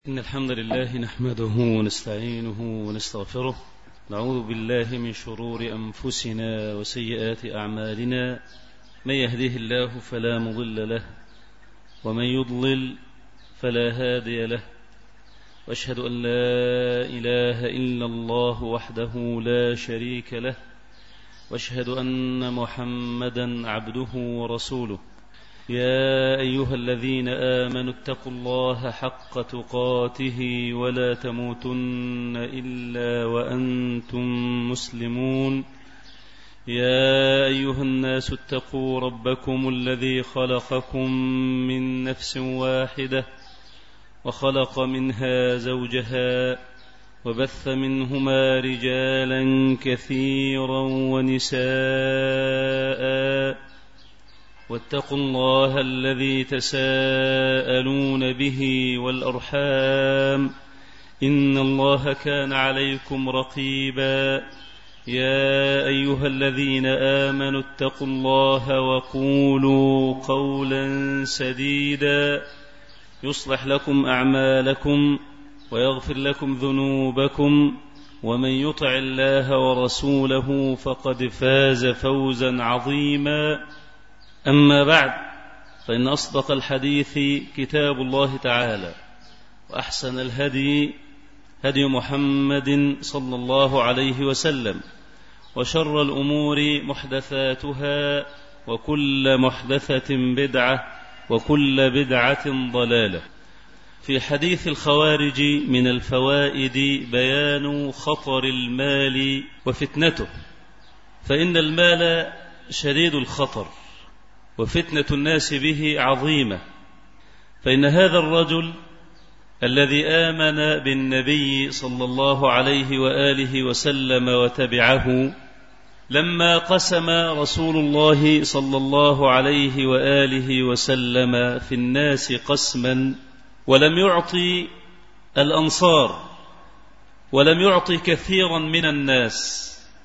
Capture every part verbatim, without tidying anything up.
إن الحمد لله نحمده ونستعينه ونستغفره، نعوذ بالله من شرور أنفسنا وسيئات أعمالنا، من يهده الله فلا مضل له ومن يضلل فلا هادي له، وأشهد أن لا إله إلا الله وحده لا شريك له، وأشهد أن محمدا عبده ورسوله. يا أيها الذين آمنوا اتقوا الله حق تقاته ولا تموتن إلا وأنتم مسلمون. يا أيها الناس اتقوا ربكم الذي خلقكم من نفس واحدة وخلق منها زوجها وبث منهما رجالا كثيرا ونساء، واتقوا الله الذي تساءلون به والأرحام، إن الله كان عليكم رقيبا. يا أيها الذين آمنوا اتقوا الله وقولوا قولا سديدا يصلح لكم أعمالكم ويغفر لكم ذنوبكم، ومن يطع الله ورسوله فقد فاز فوزا عظيما. أما بعد، فإن أصدق الحديث كتاب الله تعالى، وأحسن الهدي هدي محمد صلى الله عليه وسلم، وشر الأمور محدثاتها، وكل محدثة بدعة، وكل بدعة ضلالة. في حديث الخوارج من الفوائد بيان خطر المال وفتنته، فإن المال شديد الخطر، وفتنة الناس به عظيمة. فإن هذا الرجل الذي آمن بالنبي صلى الله عليه وآله وسلم وتبعه، لما قسم رسول الله صلى الله عليه وآله وسلم في الناس قسما، ولم يعطي الأنصار ولم يعطي كثيرا من الناس،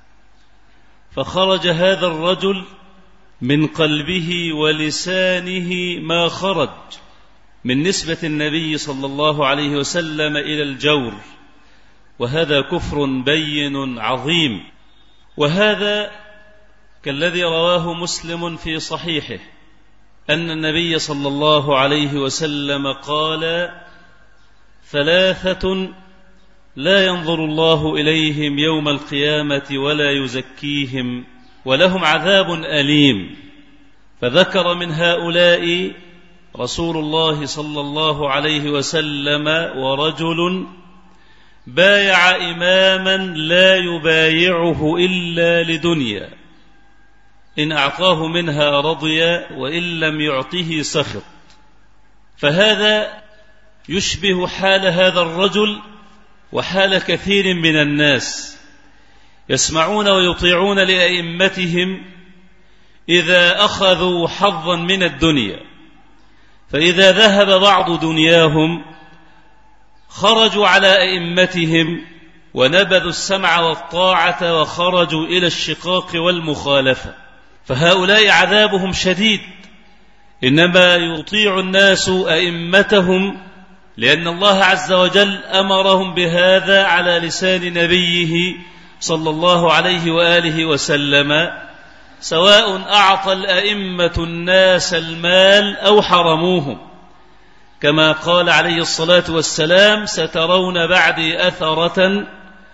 فخرج هذا الرجل من قلبه ولسانه ما خرج من نسبة النبي صلى الله عليه وسلم إلى الجور، وهذا كفر بين عظيم. وهذا كالذي رواه مسلم في صحيحه أن النبي صلى الله عليه وسلم قال: ثلاثة لا ينظر الله إليهم يوم القيامة ولا يزكيهم ولهم عذاب أليم. فذكر من هؤلاء رسول الله صلى الله عليه وسلم ورجل بايع إماما لا يبايعه إلا لدنيا، إن أعطاه منها رضي وإن لم يعطه سخط. فهذا يشبه حال هذا الرجل وحال كثير من الناس، يسمعون ويطيعون لأئمتهم إذا أخذوا حظا من الدنيا، فإذا ذهب بعض دنياهم خرجوا على أئمتهم ونبذوا السمع والطاعة وخرجوا إلى الشقاق والمخالفة. فهؤلاء عذابهم شديد، إنما يطيع الناس أئمتهم لأن الله عز وجل أمرهم بهذا على لسان نبيه صلى الله عليه وآله وسلم، سواء أعطى الأئمة الناس المال أو حرموهم، كما قال عليه الصلاة والسلام: سترون بعدي أثرة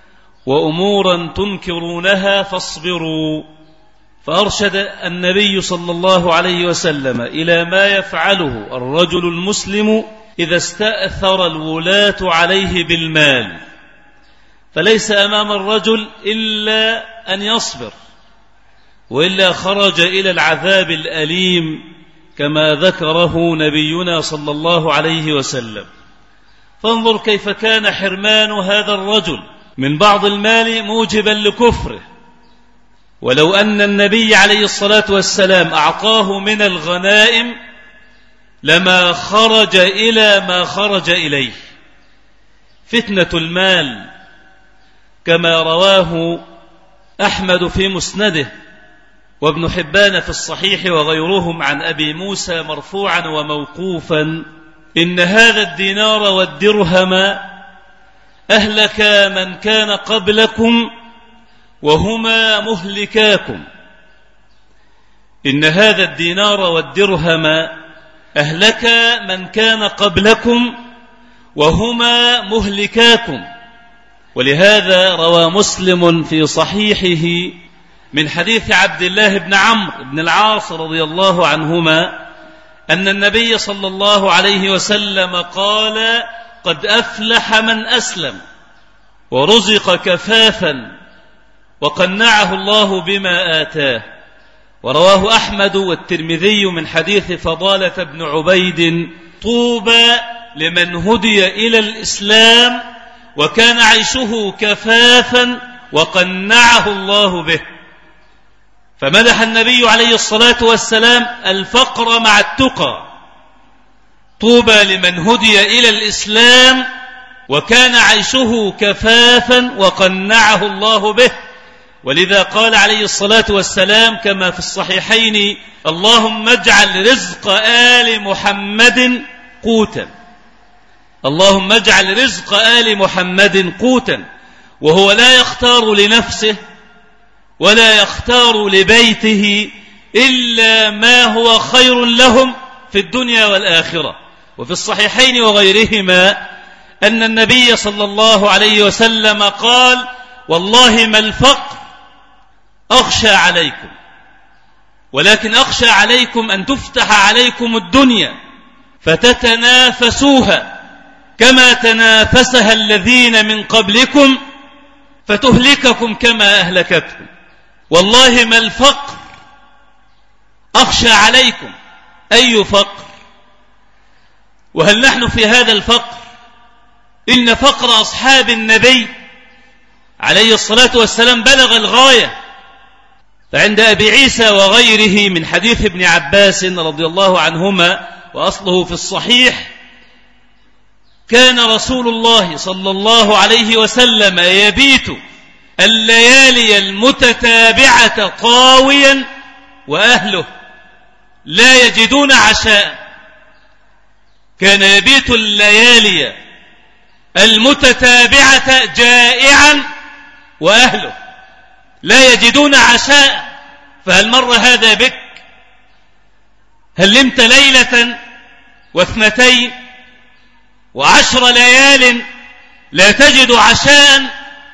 وأمورا تنكرونها فاصبروا. فأرشد النبي صلى الله عليه وسلم إلى ما يفعله الرجل المسلم إذا استأثر الولاة عليه بالمال، فليس أمام الرجل إلا أن يصبر، وإلا خرج إلى العذاب الأليم كما ذكره نبينا صلى الله عليه وسلم. فانظر كيف كان حرمان هذا الرجل من بعض المال موجبا لكفره، ولو أن النبي عليه الصلاة والسلام أعطاه من الغنائم لما خرج إلى ما خرج إليه. فتنة المال كما رواه أحمد في مسنده وابن حبان في الصحيح وغيرهم عن أبي موسى مرفوعا وموقوفا إن هذا الدينار والدرهم أهلك من كان قبلكم وهما مهلكاكم. إن هذا الدينار والدرهم أهلك من كان قبلكم وهما مهلكاكم. ولهذا روى مسلم في صحيحه من حديث عبد الله بن عمرو بن العاص رضي الله عنهما أن النبي صلى الله عليه وسلم قال: قد أفلح من أسلم ورزق كفافا وقنعه الله بما آتاه. ورواه أحمد والترمذي من حديث فضالة بن عبيد: طوبى لمن هدي إلى الإسلام وكان عيشه كفافا وقنعه الله به. فمدح النبي عليه الصلاة والسلام الفقر مع التقى. طوبى لمن هدي إلى الإسلام وكان عيشه كفافا وقنعه الله به. ولذا قال عليه الصلاة والسلام كما في الصحيحين: اللهم اجعل رزق آل محمد قوتا. اللهم اجعل رزق آل محمد قوتا. وهو لا يختار لنفسه ولا يختار لبيته إلا ما هو خير لهم في الدنيا والآخرة. وفي الصحيحين وغيرهما أن النبي صلى الله عليه وسلم قال: والله ما الفقر أخشى عليكم، ولكن أخشى عليكم أن تفتح عليكم الدنيا فتتنافسوها كما تنافسها الذين من قبلكم فتهلككم كما أهلكتكم. والله ما الفقر أخشى عليكم. أي فقر؟ وهل نحن في هذا الفقر؟ إن فقر أصحاب النبي عليه الصلاة والسلام بلغ الغاية. فعند أبي عيسى وغيره من حديث ابن عباس رضي الله عنهما وأصله في الصحيح: كان رسول الله صلى الله عليه وسلم يبيت الليالي المتتابعة طاويا وأهله لا يجدون عشاء. كان يبيت الليالي المتتابعة جائعا وأهله لا يجدون عشاء. فهل مر هذا بك؟ هل نمت ليلة واثنتين وعشر ليال لا تجد عشاء،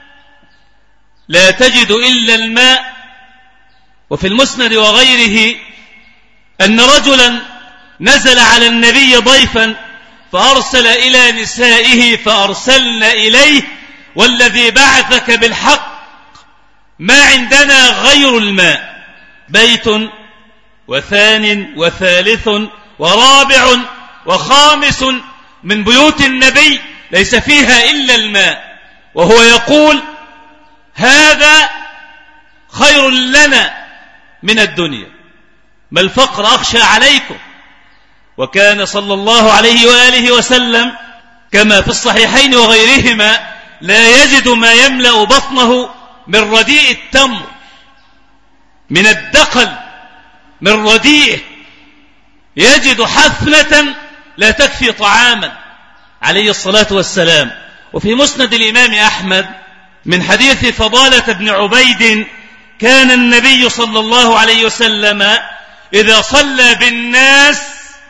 لا تجد إلا الماء؟ وفي المسند وغيره أن رجلا نزل على النبي ضيفا فأرسل إلى نسائه فأرسلن إليه: والذي بعثك بالحق ما عندنا غير الماء. بيت وثان وثالث ورابع وخامس من بيوت النبي ليس فيها إلا الماء، وهو يقول: هذا خير لنا من الدنيا. ما الفقر أخشى عليكم. وكان صلى الله عليه وآله وسلم كما في الصحيحين وغيرهما لا يجد ما يملأ بطنه من رديء التمر، من الدقل، من رديئه، يجد حفنة لا تكفي طعاما عليه الصلاة والسلام. وفي مسند الإمام أحمد من حديث فضالة بن عبيد: كان النبي صلى الله عليه وسلم إذا صلى بالناس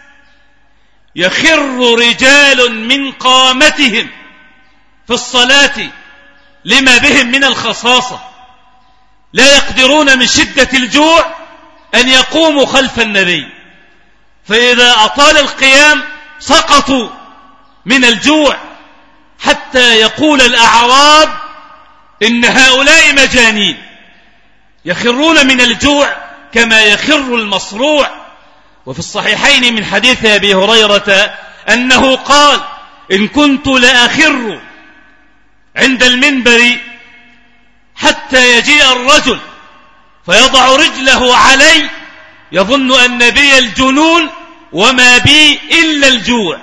يخر رجال من قامتهم في الصلاة لما بهم من الخصاصة، لا يقدرون من شدة الجوع أن يقوموا خلف النبي، فإذا أطال القيام سقطوا من الجوع، حتى يقول الأعراب: إن هؤلاء مجانين، يخرون من الجوع كما يخر المصروع. وفي الصحيحين من حديث أبي هريرة أنه قال: إن كنت لأخر عند المنبر حتى يجيء الرجل فيضع رجله علي يظن أن بي الجنون وما بي إلا الجوع.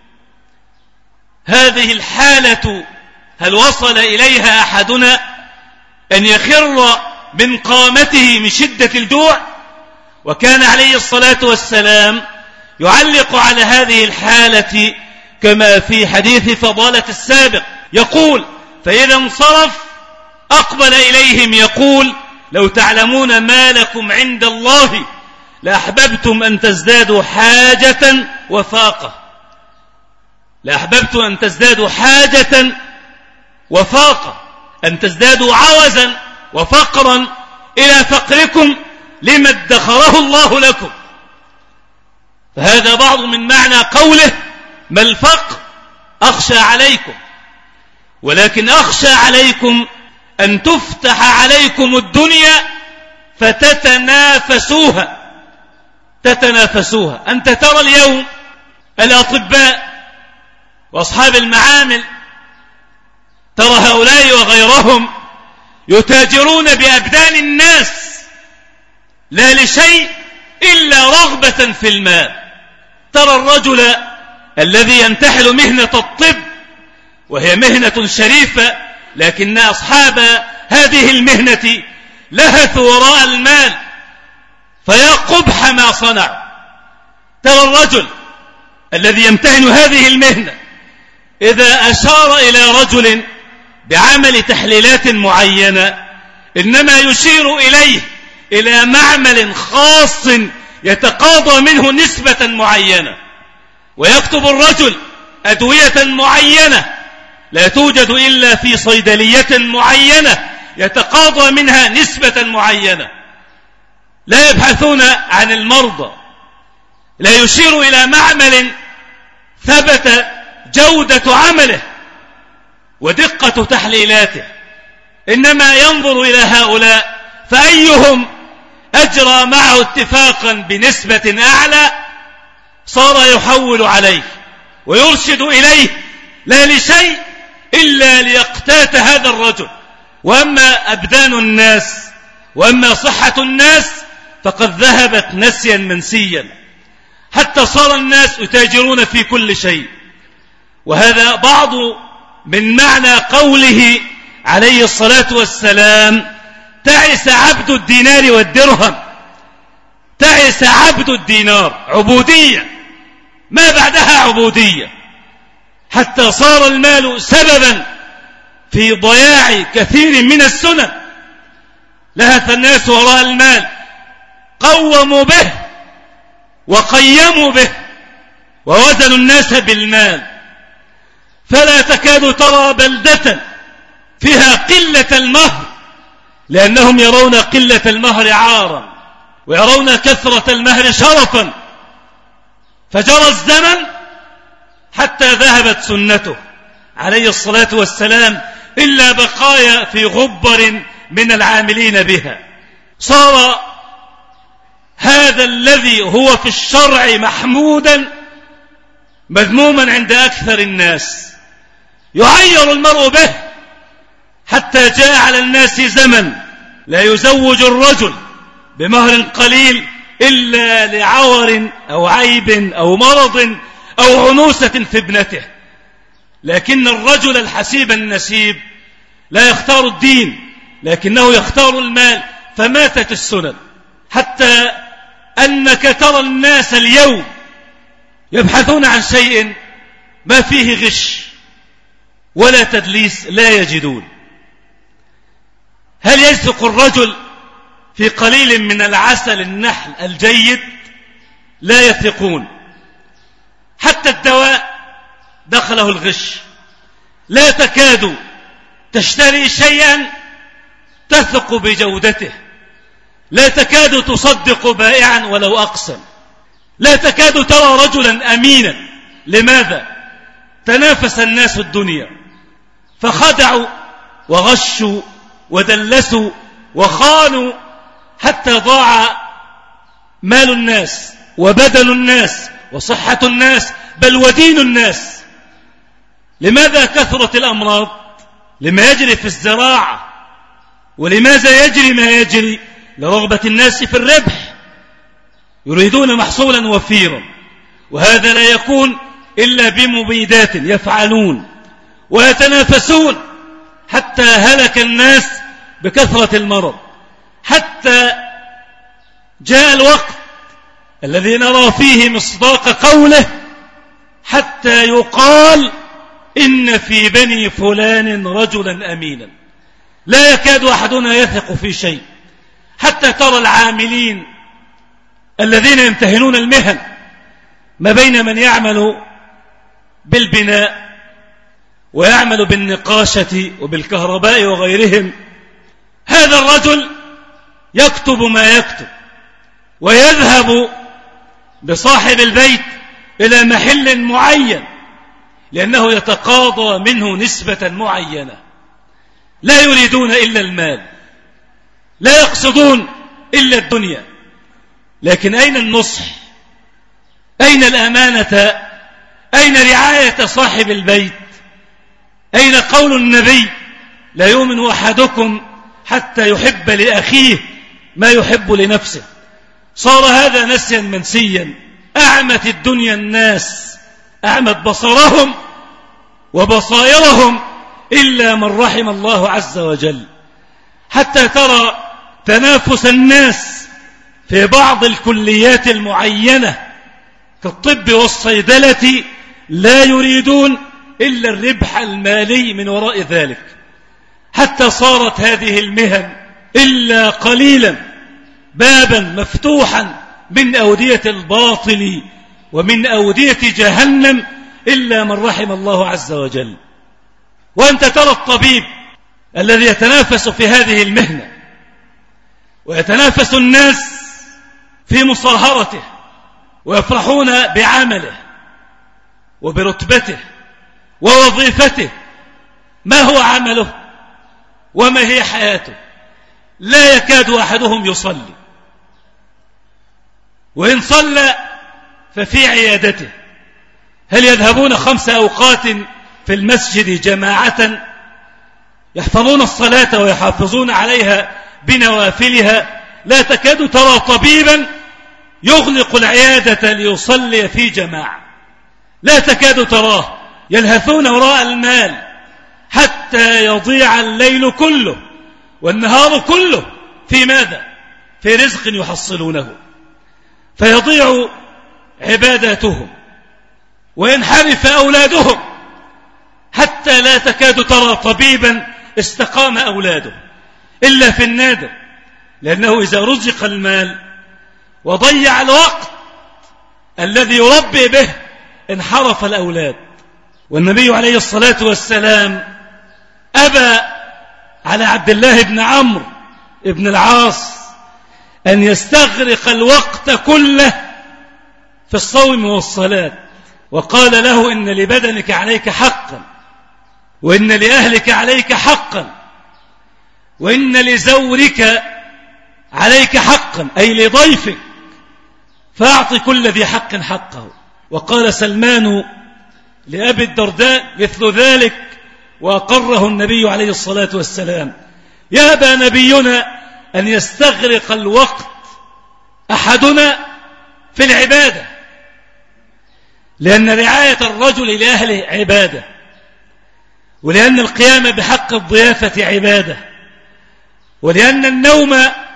هذه الحالة هل وصل إليها أحدنا أن يخر من قامته من شدة الجوع؟ وكان عليه الصلاة والسلام يعلق على هذه الحالة كما في حديث فضالة السابق، يقول: فإذا انصرف أقبل إليهم يقول: لو تعلمون ما لكم عند الله لأحببتم أن تزدادوا حاجة وفاقة لأحببتم أن تزدادوا حاجة وفاقة أن تزدادوا عوزا وفقرا إلى فقركم لما ادخره الله لكم. فهذا بعض من معنى قوله: ما الفقر أخشى عليكم، ولكن أخشى عليكم أن تفتح عليكم الدنيا فتتنافسوها تتنافسوها أنت ترى اليوم الأطباء وأصحاب المعامل، ترى هؤلاء وغيرهم يتاجرون بأبدان الناس لا لشيء إلا رغبة في المال. ترى الرجل الذي ينتحل مهنة الطب وهي مهنة شريفة، لكن أصحاب هذه المهنة لهثوا وراء المال فيا قبح ما صنع. ترى الرجل الذي يمتهن هذه المهنة إذا أشار إلى رجل بعمل تحليلات معينة إنما يشير إليه إلى معمل خاص يتقاضى منه نسبة معينة، ويكتب الرجل أدوية معينة لا توجد إلا في صيدلية معينة يتقاضى منها نسبة معينة. لا يبحثون عن المرضى، لا يشير إلى معمل ثبت جودة عمله ودقة تحليلاته، إنما ينظر إلى هؤلاء فأيهم أجرى معه اتفاقا بنسبة أعلى صار يحول عليه ويرشد إليه لا لشيء إلا ليقتات هذا الرجل. وأما أبدان الناس وأما صحة الناس فقد ذهبت نسيا منسيا، حتى صار الناس يتاجرون في كل شيء. وهذا بعض من معنى قوله عليه الصلاة والسلام: تعس عبد الدينار والدرهم. تعس عبد الدينار، عبودية ما بعدها عبودية، حتى صار المال سببا في ضياع كثير من السنن. لهث الناس وراء المال، قوموا به وقيموا به ووزنوا الناس بالمال، فلا تكاد ترى بلدة فيها قلة المهر، لأنهم يرون قلة المهر عارا ويرون كثرة المهر شرفا. فجرى الزمن حتى ذهبت سنته عليه الصلاة والسلام إلا بقايا في غبر من العاملين بها. صار هذا الذي هو في الشرع محمودا مذموما عند أكثر الناس، يعير المرء به، حتى جاء على الناس زمن لا يزوج الرجل بمهر قليل إلا لعور أو عيب أو مرض أو عنوسة في ابنته. لكن الرجل الحسيب النسيب لا يختار الدين لكنه يختار المال، فماتت السنن، حتى أنك ترى الناس اليوم يبحثون عن شيء ما فيه غش ولا تدليس لا يجدون. هل يثق الرجل في قليل من العسل النحل الجيد؟ لا يثقون. حتى الدواء دخله الغش، لا تكاد تشتري شيئا تثق بجودته، لا تكاد تصدق بائعا ولو أقسم، لا تكاد ترى رجلا أمينا. لماذا؟ تنافس الناس الدنيا فخدعوا وغشوا ودلسوا وخانوا حتى ضاع مال الناس وبدن الناس وصحة الناس بل ودين الناس. لماذا كثرت الأمراض؟ لما يجري في الزراعة. ولماذا يجري ما يجري؟ لرغبة الناس في الربح، يريدون محصولا وفيرا، وهذا لا يكون إلا بمبيدات يفعلون ويتنافسون، حتى هلك الناس بكثرة المرض، حتى جاء الوقت الذي نرى فيه مصداق قوله حتى يقال إن في بني فلان رجلا أمينا. لا يكاد أحدنا يثق في شيء، حتى ترى العاملين الذين يمتهنون المهن ما بين من يعمل بالبناء ويعمل بالنقاشة وبالكهرباء وغيرهم، هذا الرجل يكتب ما يكتب ويذهب بصاحب البيت إلى محل معين لأنه يتقاضى منه نسبة معينة. لا يريدون إلا المال، لا يقصدون إلا الدنيا. لكن أين النصح؟ أين الأمانة؟ أين رعاية صاحب البيت؟ أين قول النبي لا يؤمن أحدكم حتى يحب لأخيه ما يحب لنفسه؟ صار هذا نسيا منسيا. أعمت الدنيا الناس، أعمت بصرهم وبصائرهم إلا من رحم الله عز وجل، حتى ترى تنافس الناس في بعض الكليات المعينة كالطب والصيدلة، لا يريدون إلا الربح المالي من وراء ذلك، حتى صارت هذه المهن إلا قليلا بابا مفتوحا من أودية الباطل ومن أودية جهنم إلا من رحم الله عز وجل. وأنت ترى الطبيب الذي يتنافس في هذه المهنة ويتنافس الناس في مصاهرته ويفرحون بعمله وبرتبته ووظيفته، ما هو عمله وما هي حياته؟ لا يكاد أحدهم يصلي، وإن صلى ففي عيادته. هل يذهبون خمس أوقات في المسجد جماعة يحفظون الصلاة ويحافظون عليها بنوافلها؟ لا تكاد ترى طبيبا يغلق العيادة ليصلي في جماعة، لا تكاد تراه. يلهثون وراء المال حتى يضيع الليل كله والنهار كله في ماذا؟ في رزق يحصلونه، فيضيع عباداتهم وينحرف أولادهم، حتى لا تكاد ترى طبيبا استقام أولاده إلا في النادر، لأنه إذا رزق المال وضيع الوقت الذي يربي به انحرف الأولاد. والنبي عليه الصلاة والسلام أبى على عبد الله بن عمرو بن العاص أن يستغرق الوقت كله في الصوم والصلاة، وقال له إن لبدنك عليك حقا، وإن لأهلك عليك حقا، وإن لزورك عليك حقا، أي لضيفك، فأعطي كل ذي حق حقه. وقال سلمان لأبي الدرداء مثل ذلك، وأقره النبي عليه الصلاة والسلام: يأبى نبينا أن يستغرق الوقت أحدنا في العبادة، لأن رعاية الرجل لأهله عبادة، ولأن القيام بحق الضيافة عبادة، ولأن النوم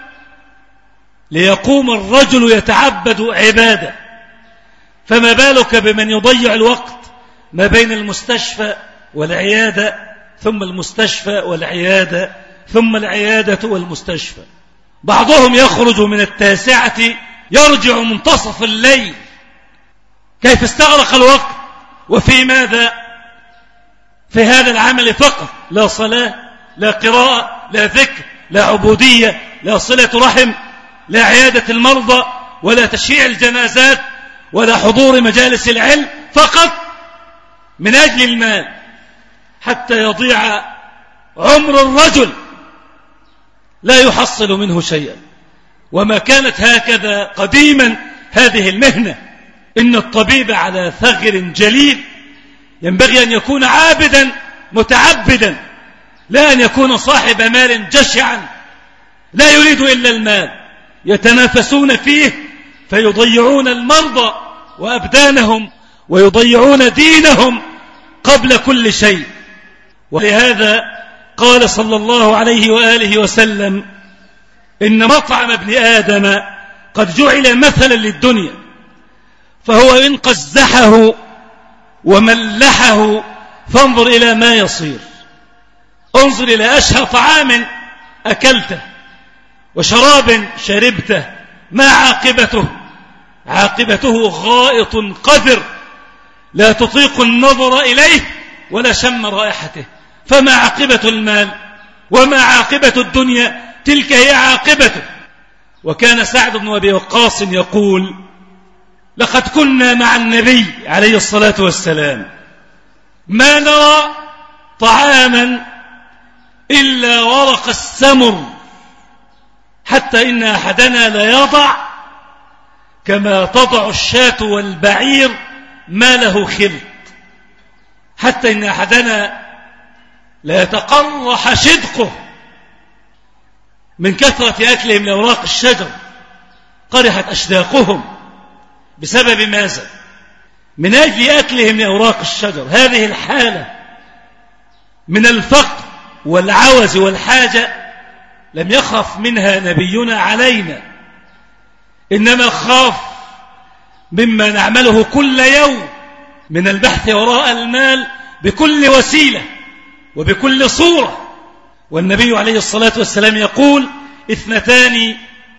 ليقوم الرجل يتعبد عبادة. فما بالك بمن يضيع الوقت ما بين المستشفى والعيادة، ثم المستشفى والعيادة، ثم العيادة والمستشفى. بعضهم يخرج من التاسعة يرجع منتصف الليل. كيف استغرق الوقت؟ وفي ماذا؟ في هذا العمل فقط، لا صلاة، لا قراءة، لا ذكر، لا عبودية، لا صلة رحم، لا عيادة المرضى، ولا تشييع الجنازات، ولا حضور مجالس العلم، فقط من أجل المال، حتى يضيع عمر الرجل لا يحصل منه شيئا. وما كانت هكذا قديما هذه المهنة. إن الطبيب على ثغر جليل ينبغي أن يكون عابدا متعبدا، لا أن يكون صاحب مال جشعا لا يريد إلا المال. يتنافسون فيه فيضيعون المرضى وأبدانهم ويضيعون دينهم قبل كل شيء. ولهذا قال صلى الله عليه وآله وسلم: إن مطعم ابن آدم قد جعل مثلا للدنيا، فهو إن قزحه وملحه فانظر إلى ما يصير. انظر إلى أشهى طعام أكلته وشراب شربته، ما عاقبته؟ عاقبته غائط قذر لا تطيق النظر إليه ولا شم رائحته. فما عاقبة المال وما عاقبة الدنيا؟ تلك هي عاقبته. وكان سعد بن أبي وقاص يقول: لقد كنا مع النبي عليه الصلاة والسلام ما نرى طعاما إلا ورق السمر، حتى إن أحدنا ليضع كما تضع الشاة والبعير ما له خلط، حتى إن أحدنا ليتقرح شدقه من كثرة أكلهم لأوراق الشجر، قرحت أشداقهم بسبب ماذا؟ من أجل أكلهم لأوراق الشجر. هذه الحالة من الفقر والعوز والحاجة لم يخف منها نبينا علينا، إنما خاف مما نعمله كل يوم من البحث وراء المال بكل وسيلة وبكل صورة. والنبي عليه الصلاة والسلام يقول: اثنتان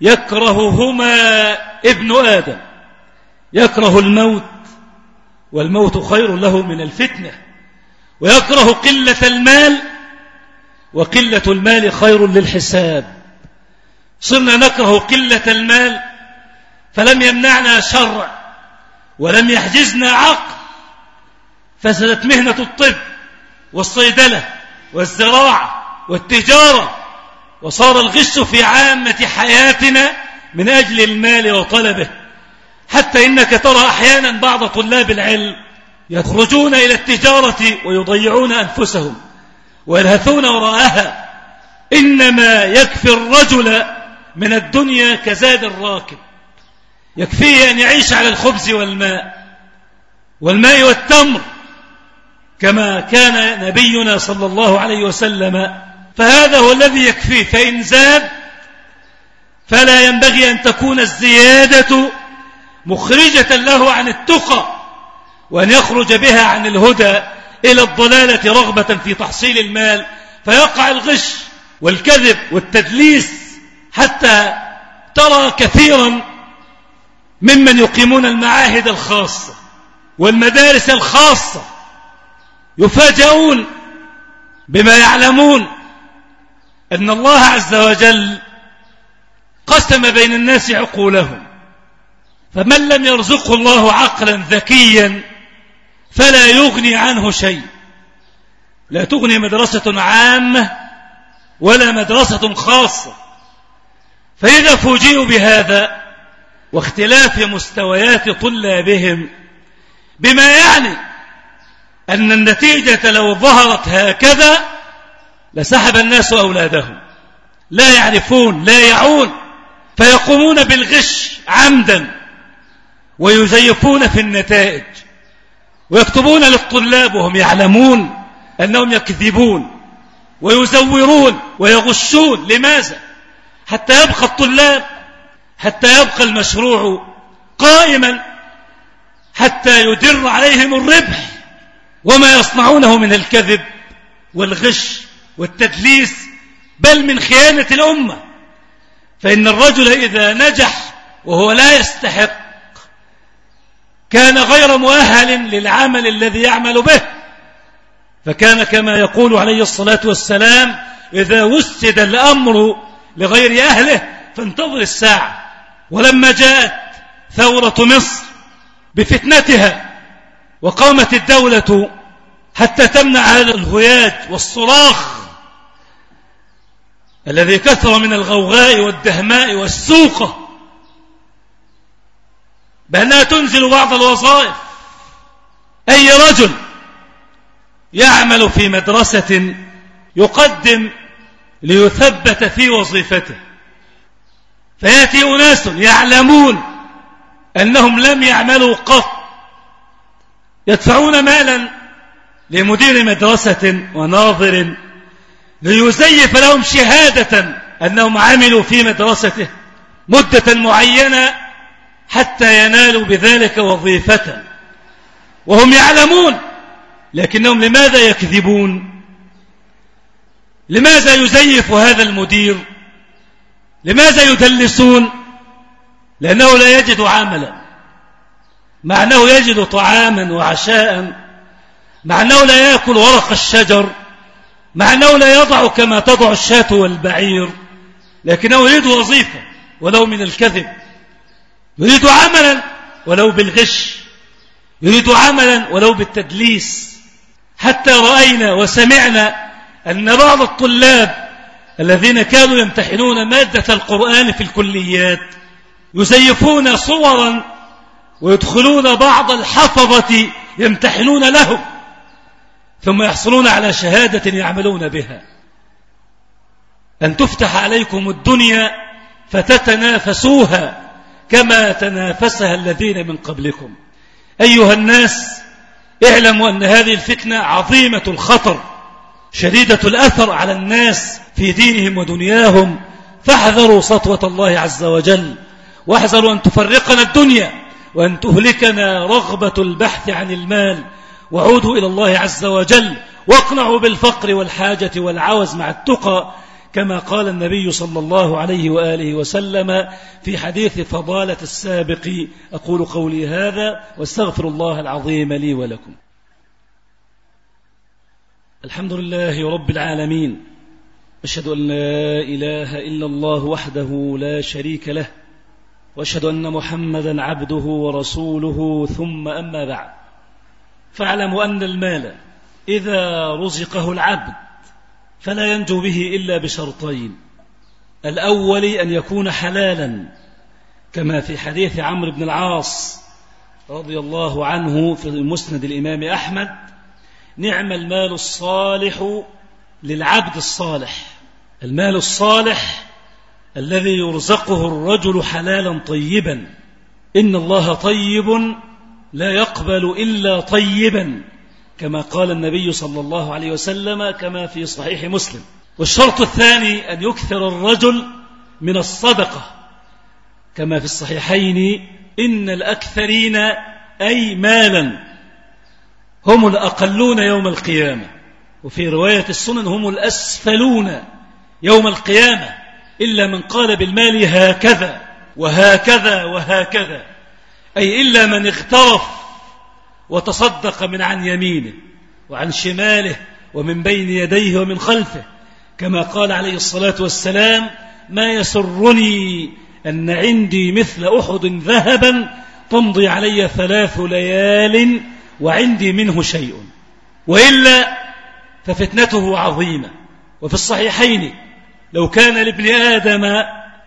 يكرههما ابن آدم، يكره الموت والموت خير له من الفتنة، ويكره قلة المال وقلة المال خير للحساب. صرنا نكره قلة المال فلم يمنعنا شرع ولم يحجزنا عقل، فسدت مهنة الطب والصيدلة والزراعة والتجارة، وصار الغش في عامة حياتنا من أجل المال وطلبه، حتى إنك ترى أحيانا بعض طلاب العلم يخرجون إلى التجارة ويضيعون أنفسهم ويلهثون وراءها. إنما يكفي الرجل من الدنيا كزاد الراكب، يكفيه أن يعيش على الخبز والماء والماء والتمر كما كان نبينا صلى الله عليه وسلم، فهذا هو الذي يكفيه. فإن زاد فلا ينبغي أن تكون الزيادة مخرجة له عن التقى وأن يخرج بها عن الهدى إلى الضلالة رغبة في تحصيل المال، فيقع الغش والكذب والتدليس، حتى ترى كثيرا ممن يقيمون المعاهد الخاصة والمدارس الخاصة يفاجؤون بما يعلمون أن الله عز وجل قسم بين الناس عقولهم، فمن لم يرزقه الله عقلا ذكيا فلا يغني عنه شيء. لا تغني مدرسة عامة ولا مدرسة خاصة. فإذا فوجئوا بهذا واختلاف مستويات طلابهم، بما يعني أن النتيجة لو ظهرت هكذا لسحب الناس أولادهم، لا يعرفون لا يعون، فيقومون بالغش عمدا ويزيفون في النتائج ويكتبون للطلاب وهم يعلمون أنهم يكذبون ويزورون ويغشون. لماذا؟ حتى يبقى الطلاب، حتى يبقى المشروع قائما، حتى يدر عليهم الربح. وما يصنعونه من الكذب والغش والتدليس، بل من خيانة الأمة. فإن الرجل إذا نجح وهو لا يستحق كان غير مؤهل للعمل الذي يعمل به، فكان كما يقول عليه الصلاة والسلام: إذا وسد الأمر لغير أهله فانتظر الساعة. ولما جاءت ثورة مصر بفتنتها وقامت الدولة حتى تمنع هذا الهياج والصراخ الذي كثر من الغوغاء والدهماء والسوقة بأنها تنزل بعض الوظائف، أي رجل يعمل في مدرسة يقدم ليثبت في وظيفته، فيأتي أناس يعلمون أنهم لم يعملوا قط، يدفعون مالا لمدير مدرسة وناظر ليزيف لهم شهادة أنهم عملوا في مدرسته، مدة معينة حتى ينالوا بذلك وظيفة، وهم يعلمون، لكنهم لماذا يكذبون؟ لماذا يزيف هذا المدير؟ لماذا يدلسون؟ لأنه لا يجد عملا، مع أنه يجد طعاما وعشاء، مع أنه لا يأكل ورق الشجر، مع أنه لا يضع كما تضع الشاة والبعير، لكنه يريد وظيفة ولو من الكذب، يريد عملا ولو بالغش، يريد عملا ولو بالتدليس. حتى رأينا وسمعنا أن بعض الطلاب الذين كانوا يمتحنون مادة القرآن في الكليات يزيفون صورا ويدخلون بعض الحفظة يمتحنون لهم، ثم يحصلون على شهادة يعملون بها. أن تفتح عليكم الدنيا فتتنافسوها كما تنافسها الذين من قبلكم. أيها الناس، اعلموا أن هذه الفتنة عظيمة الخطر شديدة الأثر على الناس في دينهم ودنياهم، فاحذروا سطوة الله عز وجل، واحذروا أن تفرقنا الدنيا وأن تهلكنا رغبة البحث عن المال، وعودوا إلى الله عز وجل، واقنعوا بالفقر والحاجة والعوز مع التقى، كما قال النبي صلى الله عليه وآله وسلم في حديث فضالة السابق. أقول قولي هذا واستغفر الله العظيم لي ولكم. الحمد لله رب العالمين، أشهد أن لا إله إلا الله وحده لا شريك له، وأشهد أن محمدا عبده ورسوله، ثم أما بعد، فاعلموا أن المال إذا رزقه العبد فلا ينجو به إلا بشرطين: الأول أن يكون حلالا، كما في حديث عمرو بن العاص رضي الله عنه في مسند الإمام أحمد: نعم المال الصالح للعبد الصالح. المال الصالح الذي يرزقه الرجل حلالا طيبا، إن الله طيب لا يقبل إلا طيبا، كما قال النبي صلى الله عليه وسلم كما في صحيح مسلم. والشرط الثاني أن يكثر الرجل من الصدقة، كما في الصحيحين: إن الأكثرين أي مالا هم الأقلون يوم القيامة، وفي رواية السنن: هم الأسفلون يوم القيامة، إلا من قال بالمال هكذا وهكذا وهكذا، أي إلا من اغترف وتصدق من عن يمينه وعن شماله ومن بين يديه ومن خلفه، كما قال عليه الصلاة والسلام: ما يسرني أن عندي مثل أحد ذهبا تمضي علي ثلاث ليال وعندي منه شيء، وإلا ففتنته عظيمة. وفي الصحيحين: لو كان لابن آدم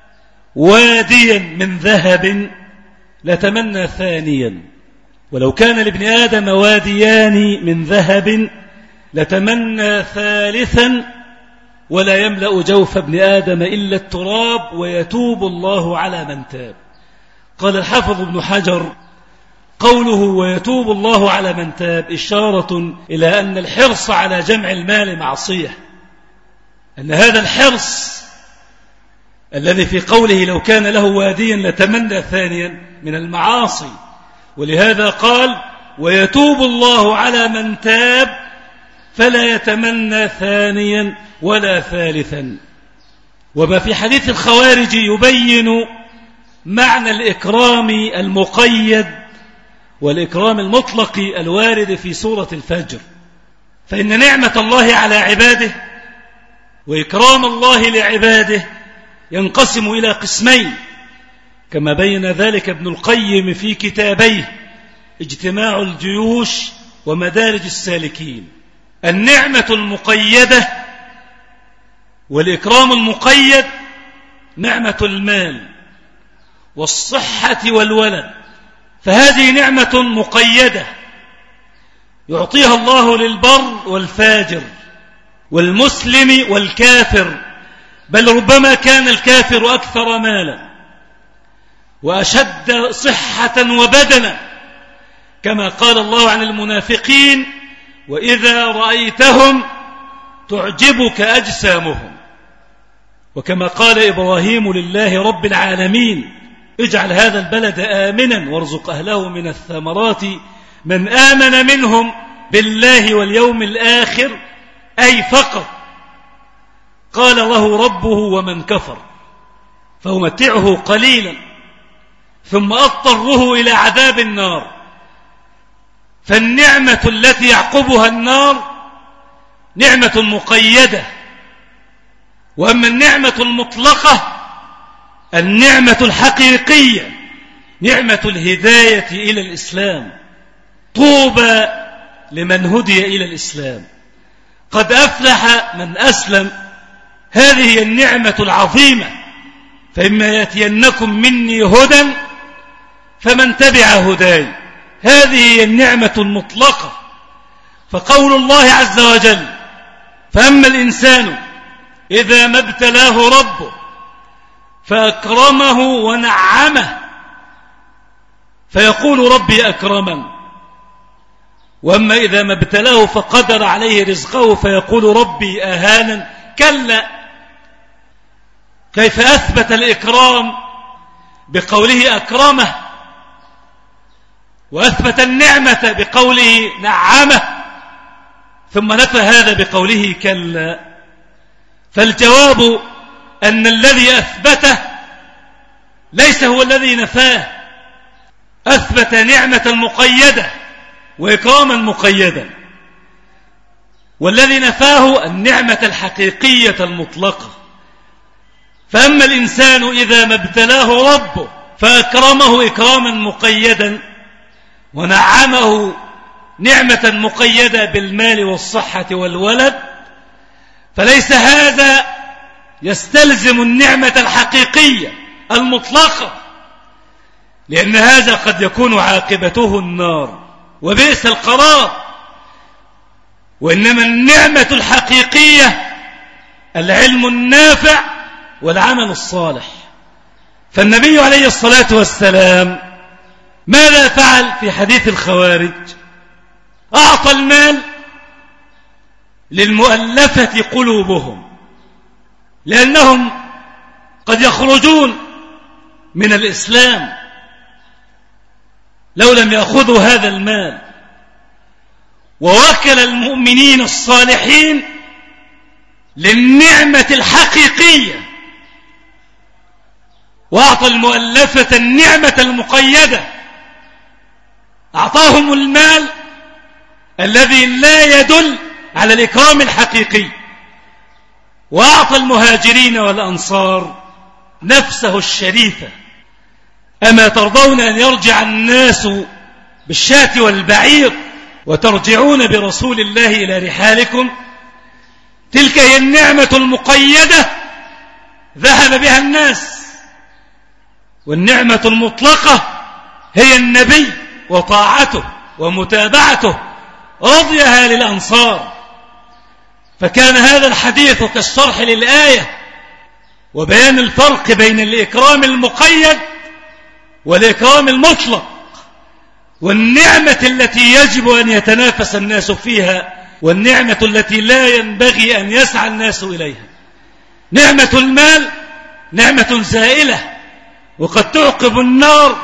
واديا من ذهب لتمنى ثانيا، ولو كان لابن آدم واديان من ذهب لتمنى ثالثا، ولا يملأ جوف ابن آدم إلا التراب، ويتوب الله على من تاب. قال الحافظ ابن حجر: قوله ويتوب الله على من تاب إشارة إلى أن الحرص على جمع المال معصية، أن هذا الحرص الذي في قوله لو كان له واديا لتمنى ثانيا من المعاصي، ولهذا قال ويتوب الله على من تاب فلا يتمنى ثانيا ولا ثالثا. وما في حديث الخوارج يبين معنى الإكرام المقيد والإكرام المطلق الوارد في سورة الفجر، فإن نعمة الله على عباده وإكرام الله لعباده ينقسم إلى قسمين، كما بين ذلك ابن القيم في كتابيه اجتماع الجيوش ومدارج السالكين. النعمة المقيدة والإكرام المقيد: نعمة المال والصحة والولد، فهذه نعمة مقيدة يعطيها الله للبر والفاجر والمسلم والكافر، بل ربما كان الكافر أكثر مالا وأشد صحة وبدنا، كما قال الله عن المنافقين: وإذا رأيتهم تعجبك أجسامهم وكما قال إبراهيم لله رب العالمين اجعل هذا البلد آمنا وارزق أهله من الثمرات من آمن منهم بالله واليوم الآخر، أي فقط. قال له ربه ومن كفر فأمتعه قليلا ثم أضطره إلى عذاب النار. فالنعمة التي يعقبها النار نعمة مقيدة، وأما النعمة المطلقة النعمة الحقيقية نعمة الهداية إلى الإسلام. طوبى لمن هدي إلى الإسلام، قد أفلح من أسلم. هذه هي النعمة العظيمة. فإما يأتينكم مني هدى فمن تبع هداي، هذه هي النعمة المطلقة. فقول الله عز وجل فأما الإنسان إذا ما ابتلاه ربه فأكرمه ونعمه فيقول ربي أكرمن، وأما إذا ما ابتلاه فقدر عليه رزقه فيقول ربي أهانن. كلا، كيف أثبت الإكرام بقوله أكرمه، وأثبت النعمة بقوله نعمه، ثم نفى هذا بقوله كلا. فالجواب أن الذي أثبته ليس هو الذي نفاه. أثبت نعمة مقيدة وإكراما مقيدا، والذي نفاه النعمة الحقيقية المطلقة. فأما الإنسان إذا ما ابتلاه ربه فأكرمه إكراما مقيدا ونعمه نعمة مقيدة بالمال والصحة والولد، فليس هذا يستلزم النعمة الحقيقية المطلقة، لأن هذا قد يكون عاقبته النار وبئس القرار. وإنما النعمة الحقيقية العلم النافع والعمل الصالح. فالنبي عليه الصلاة والسلام ماذا فعل في حديث الخوارج؟ أعطى المال للمؤلفة قلوبهم، لأنهم قد يخرجون من الإسلام لو لم يأخذوا هذا المال. ووكل المؤمنين الصالحين للنعمة الحقيقية، وأعطى المؤلفة النعمة المقيدة. أعطاهم المال الذي لا يدل على الإكرام الحقيقي، وأعطى المهاجرين والأنصار نفسه الشريفة. أما ترضون أن يرجع الناس بالشاة والبعير وترجعون برسول الله إلى رحالكم؟ تلك هي النعمة المقيدة ذهب بها الناس. والنعمة المطلقة هي النبي وطاعته ومتابعته، رضيها للأنصار. فكان هذا الحديث كالشرح للآية وبيان الفرق بين الإكرام المقيد والإكرام المطلق، والنعمة التي يجب أن يتنافس الناس فيها والنعمة التي لا ينبغي أن يسعى الناس إليها. نعمة المال نعمة زائلة، وقد تعقب النار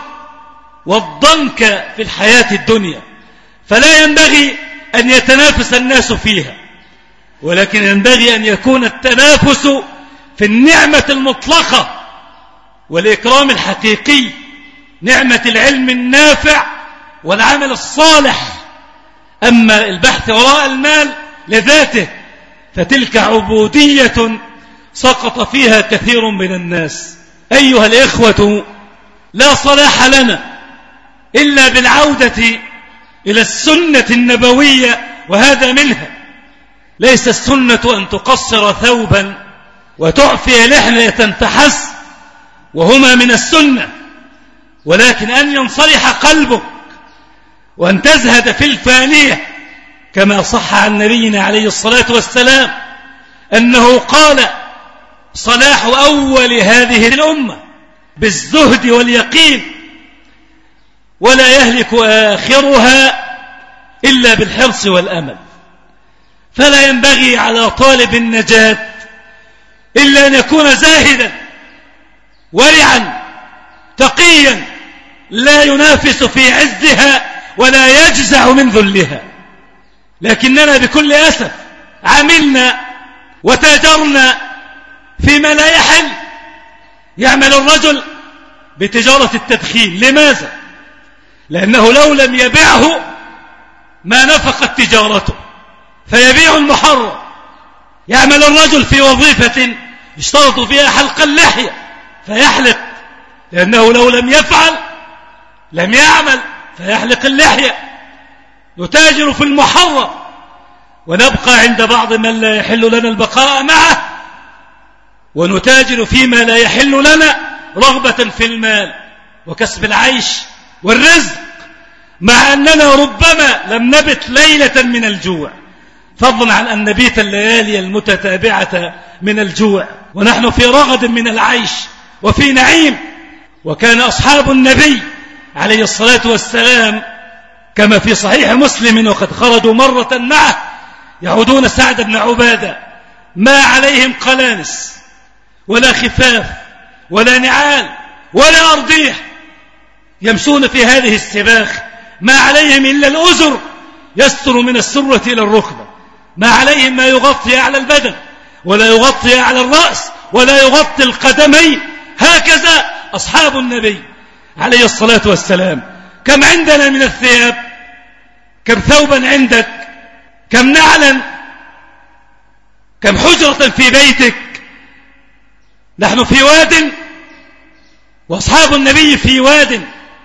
والضنك في الحياة الدنيا، فلا ينبغي أن يتنافس الناس فيها، ولكن ينبغي أن يكون التنافس في النعمة المطلقة والإكرام الحقيقي، نعمة العلم النافع والعمل الصالح. أما البحث وراء المال لذاته فتلك عبودية سقط فيها كثير من الناس. أيها الإخوة، لا صلاح لنا إلا بالعودة إلى السنة النبوية، وهذا منها. ليس السنة أن تقصر ثوبا وتعفي لحية فحسب، وهما من السنة، ولكن أن ينصلح قلبك وأن تزهد في الفانية، كما صح عن نبينا عليه الصلاة والسلام أنه قال: صلاح أول هذه الأمة بالزهد واليقين، ولا يهلك آخرها إلا بالحرص والأمل. فلا ينبغي على طالب النجاة إلا أن يكون زاهدا ورعا تقيا لا ينافس في عزها ولا يجزع من ذلها. لكننا بكل أسف عملنا وتاجرنا فيما لا يحل. يعمل الرجل بتجارة التدخين. لماذا؟ لأنه لو لم يبيعه ما نفقت تجارته، فيبيع المحرم. يعمل الرجل في وظيفة يشترط فيها حلق اللحية فيحلق، لأنه لو لم يفعل لم يعمل فيحلق اللحية. نتاجر في المحرم ونبقى عند بعض من لا يحل لنا البقاء معه، ونتاجر فيما لا يحل لنا رغبة في المال وكسب العيش والرزق، مع أننا ربما لم نبت ليلة من الجوع، فضلا عن أن نبيت الليالي المتتابعة من الجوع، ونحن في رغد من العيش وفي نعيم. وكان أصحاب النبي عليه الصلاة والسلام كما في صحيح مسلم وقد خرجوا مرة معه يعودون سعد بن عبادة ما عليهم قلانس ولا خفاف ولا نعال ولا أرضيح، يمشون في هذه السباخ، ما عليهم إلا الأزر يستر من السرة إلى الركبة، ما عليهم ما يغطي على البدن ولا يغطي على الرأس ولا يغطي القدمين. هكذا أصحاب النبي عليه الصلاة والسلام. كم عندنا من الثياب؟ كم ثوبا عندك؟ كم نعلا؟ كم حجرة في بيتك؟ نحن في واد وأصحاب النبي في واد،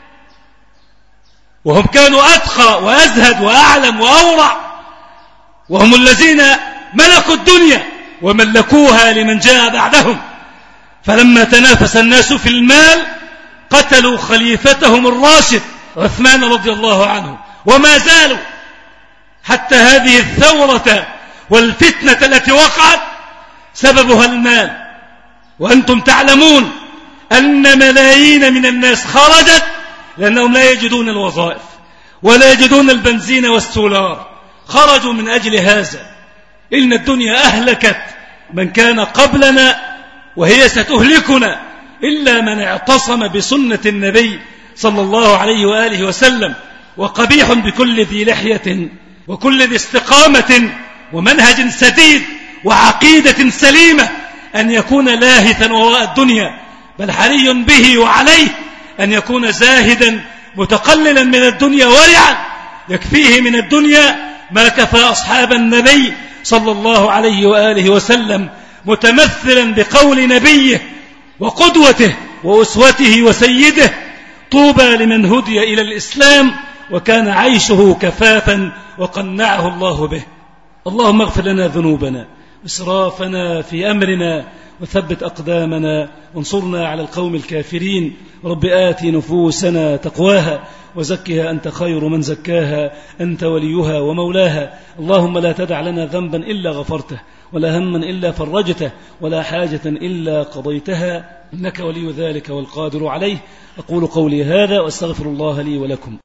وهم كانوا أتقى وأزهد وأعلم وأورع، وهم الذين ملكوا الدنيا وملكوها لمن جاء بعدهم. فلما تنافس الناس في المال قتلوا خليفتهم الراشد عثمان رضي الله عنه، وما زالوا حتى هذه الثورة والفتنة التي وقعت سببها المال. وأنتم تعلمون أن ملايين من الناس خرجت لأنهم لا يجدون الوظائف ولا يجدون البنزين والسولار، خرجوا من أجل هذا. إن الدنيا أهلكت من كان قبلنا وهي ستهلكنا إلا من اعتصم بسنة النبي صلى الله عليه وآله وسلم. وقبيح بكل ذي لحية وكل ذي استقامة ومنهج سديد وعقيدة سليمة أن يكون لاهثا وراء الدنيا، بل حري به وعليه أن يكون زاهدا متقللا من الدنيا ورعا يكفيه من الدنيا ما كفى أصحاب النبي صلى الله عليه وآله وسلم، متمثلا بقول نبيه وقدوته وأسوته وسيده: طوبى لمن هدي إلى الإسلام وكان عيشه كفافا وقنعه الله به. اللهم اغفر لنا ذنوبنا وإسرافنا في أمرنا وثبت أقدامنا وانصرنا على القوم الكافرين. رب آت نفوسنا تقواها وزكها أنت خير من زكاها أنت وليها ومولاها. اللهم لا تدع لنا ذنبا إلا غفرته ولا هما إلا فرجته ولا حاجة إلا قضيتها إنك ولي ذلك والقادر عليه. أقول قولي هذا وأستغفر الله لي ولكم.